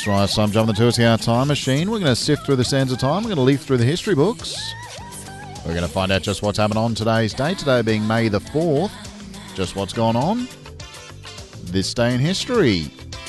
That's right, so I'm jumping the 2 hour time machine. We're going to sift through the sands of time. We're going to leaf through the history books. We're going to find out just what's happened on today's day. Today being May the 4th. Just what's gone on this day in history.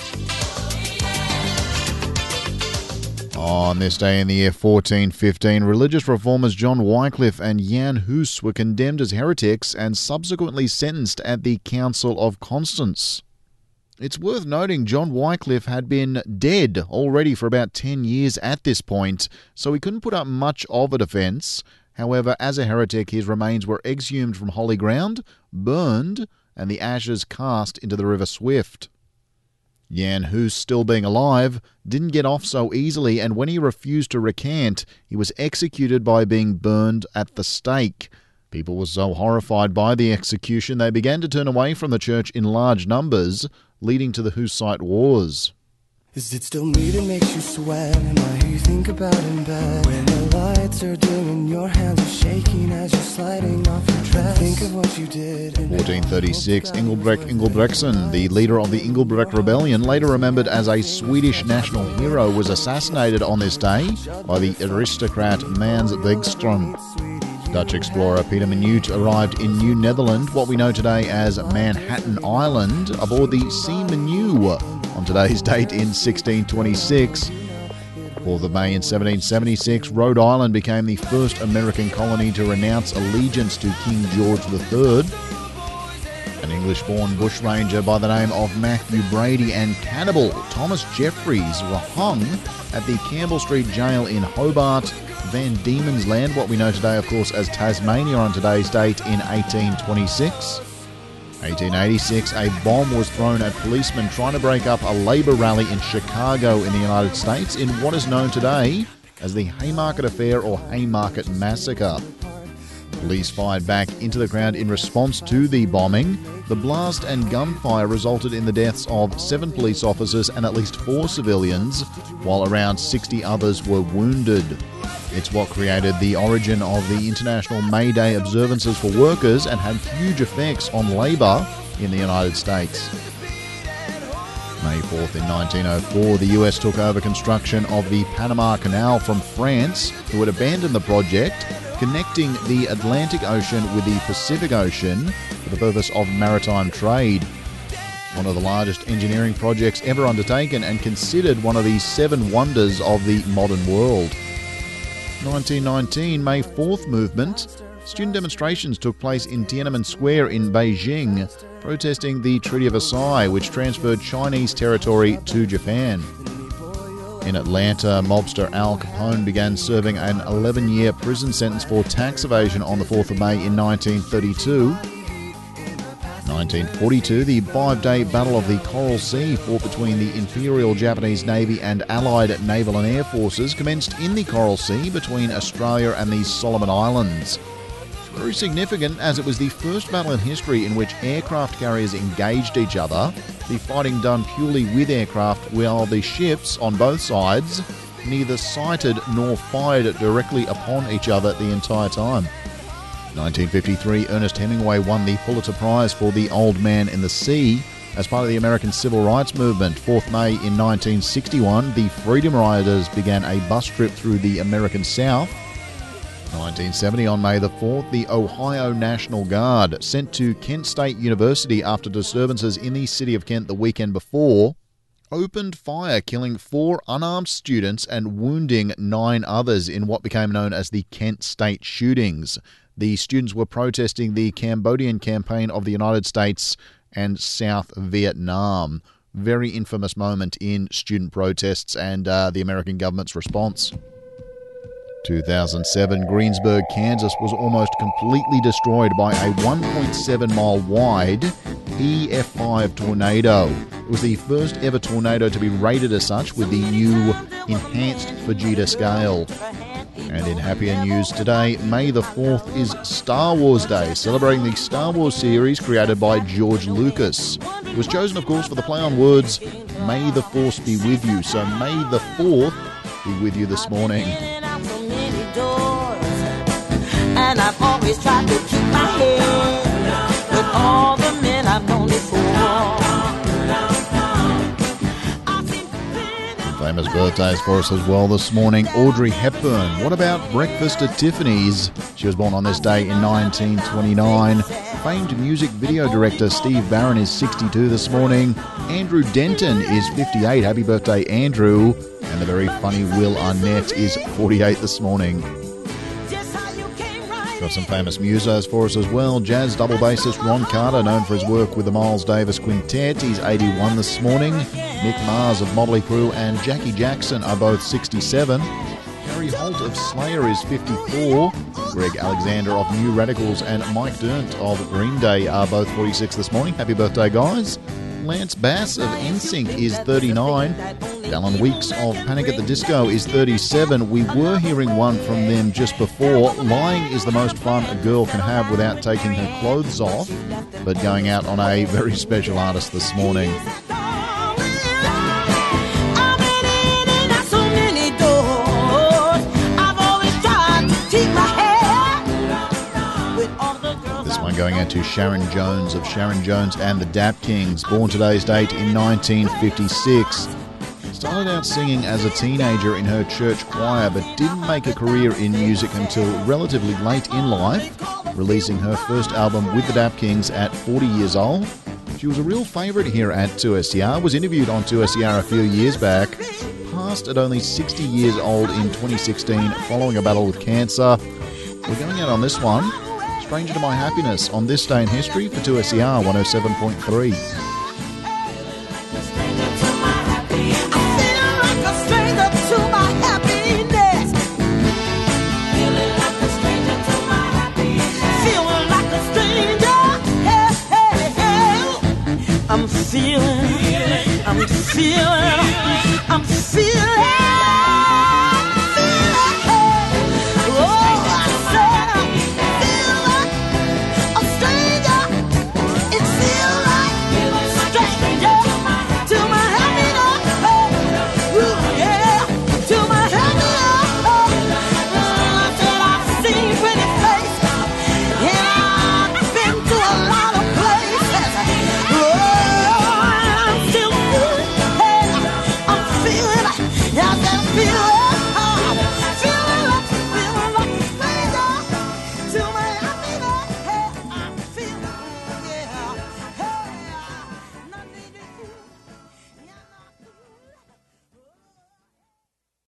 On this day in the year 1415, religious reformers John Wycliffe and Jan Hus were condemned as heretics and subsequently sentenced at the Council of Constance. It's worth noting John Wycliffe had been dead already for about 10 years at this point, so he couldn't put up much of a defence. However, as a heretic, his remains were exhumed from holy ground, burned, and the ashes cast into the River Swift. Jan Hus, still being alive, didn't get off so easily, and when he refused to recant, he was executed by being burned at the stake. People were so horrified by the execution, they began to turn away from the church in large numbers, leading to the Hussite Wars. Is it still me that makes you sweat? Am I who you think about in bed? When the lights are dim and your hands are shaking as you're sliding off your dress. Think of what you did. 1436, Engelbrekt Engelbrektsson, the leader of the Engelbrekt Rebellion, later remembered as a Swedish national hero, was assassinated on this day by the aristocrat Mans Wegström. Dutch explorer Peter Minuit arrived in New Netherland, what we know today as Manhattan Island, aboard the C. Menu on today's date in 1626. 4th of May in 1776, Rhode Island became the first American colony to renounce allegiance to King George III. An English-born bushranger by the name of Matthew Brady and cannibal Thomas Jeffries were hung at the Campbell Street Jail in Hobart, Van Diemen's Land, what we know today, of course, as Tasmania on today's date in 1826. 1886, a bomb was thrown at policemen trying to break up a Labour rally in Chicago in the United States in what is known today as the Haymarket Affair or Haymarket Massacre. Police fired back into the crowd in response to the bombing. The blast and gunfire resulted in the deaths of 7 police officers and at least 4 civilians, while around 60 others were wounded. It's what created the origin of the International May Day observances for workers and had huge effects on labour in the United States. May 4th in 1904, the US took over construction of the Panama Canal from France, who had abandoned the project, connecting the Atlantic Ocean with the Pacific Ocean for the purpose of maritime trade. One of the largest engineering projects ever undertaken and considered one of the 7 wonders of the modern world. 1919, May 4th movement. Student demonstrations took place in Tiananmen Square in Beijing, protesting the Treaty of Versailles, which transferred Chinese territory to Japan. In Atlanta, mobster Al Capone began serving an 11-year prison sentence for tax evasion on the 4th of May in 1932. 1942, the 5-day Battle of the Coral Sea, fought between the Imperial Japanese Navy and Allied Naval and Air Forces, commenced in the Coral Sea between Australia and the Solomon Islands. Very significant, as it was the first battle in history in which aircraft carriers engaged each other, the fighting done purely with aircraft, while the ships on both sides neither sighted nor fired directly upon each other the entire time. 1953, Ernest Hemingway won the Pulitzer Prize for The Old Man in the Sea as part of the American Civil Rights Movement. 4th May in 1961, the Freedom Riders began a bus trip through the American South. 1970, on May the 4th, the Ohio National Guard, sent to Kent State University after disturbances in the city of Kent the weekend before, opened fire, killing 4 unarmed students and wounding 9 others in what became known as the Kent State shootings. The students were protesting the Cambodian campaign of the United States and South Vietnam. Very infamous moment in student protests and the American government's response. 2007, Greensburg, Kansas was almost completely destroyed by a 1.7 mile wide EF5 tornado. It was the first ever tornado to be rated as such with the new enhanced Fujita scale. And in happier news today, May the 4th is Star Wars Day, celebrating the Star Wars series created by George Lucas. It was chosen, of course, for the play on words, May the Force be with you. So May the 4th be with you this morning. And I've always tried to keep my head with all the men I've known before. famous birthdays for us as well this morning. Audrey Hepburn. What about Breakfast at Tiffany's? She was born on this day in 1929. Famed music video director Steve Barron is 62 this morning. Andrew Denton is 58. Happy birthday, Andrew. And the very funny Will Arnett is 48 this morning. Got some famous musos for us as well. Jazz double bassist Ron Carter, known for his work with the Miles Davis Quintet. He's 81 this morning. Nick Mars of Motley Crue and Jackie Jackson are both 67. Harry Holt of Slayer is 54. Greg Alexander of New Radicals and Mike Dirnt of Green Day are both 46 this morning. Happy birthday, guys. Lance Bass of NSYNC is 39. Alan Weeks of Panic at the Disco is 37. We were hearing one from them just before. Lying is the most fun a girl can have without taking her clothes off, but going out on a very special artist this morning. Going out to Sharon Jones of Sharon Jones and the Dap Kings, born today's date in 1956. Started out singing as a teenager in her church choir, but didn't make a career in music until relatively late in life, releasing her first album with the Dap Kings at 40 years old. She was a real favourite here at 2SER, was interviewed on 2SER a few years back, passed at only 60 years old in 2016 following a battle with cancer. We're going out on this one. Stranger to My Happiness on this day in history for 2SER 107.3. I'm feeling